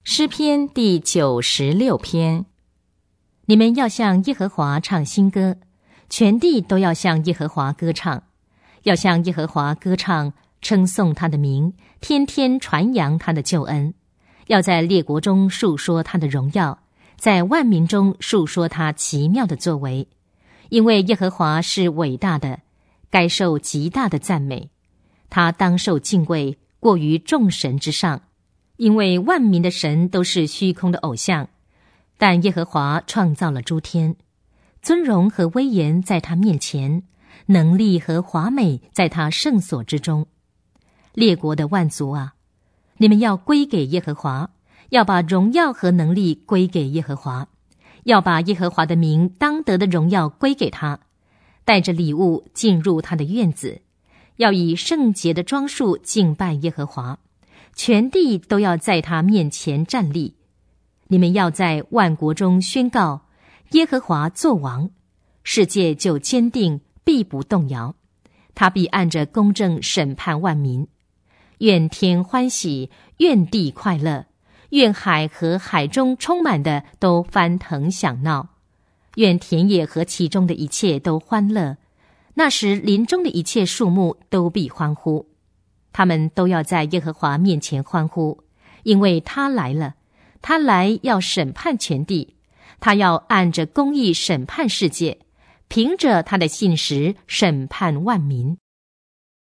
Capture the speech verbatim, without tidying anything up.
诗篇第九十六篇。你们要向耶和华唱新歌，全地都要向耶和华歌唱，要向耶和华歌唱，称颂他的名，天天传扬他的救恩，要在列国中述说他的荣耀，在万民中述说他奇妙的作为。因为耶和华是伟大的，该受极大的赞美，他当受敬畏，过于众神之上。因为万民的神都是虚空的偶像，但耶和华创造了诸天，尊荣和威严在他面前，能力和华美在他圣所之中。列国的万族啊，你们要归给耶和华，要把荣耀和能力归给耶和华，要把耶和华的名当得的荣耀归给他，带着礼物进入他的院子，要以圣洁的装束敬拜耶和华，全地都要在他面前站立。你们要在万国中宣告，耶和华作王，世界就坚定，必不动摇。他必按着公正审判万民。愿天欢喜，愿地快乐，愿海和海中充满的都翻腾响闹，愿田野和其中的一切都欢乐。那时林中的一切树木都必欢呼。他们都要在耶和华面前欢呼，因为他来了，他来要审判全地，他要按着公义审判世界，凭着他的信实审判万民。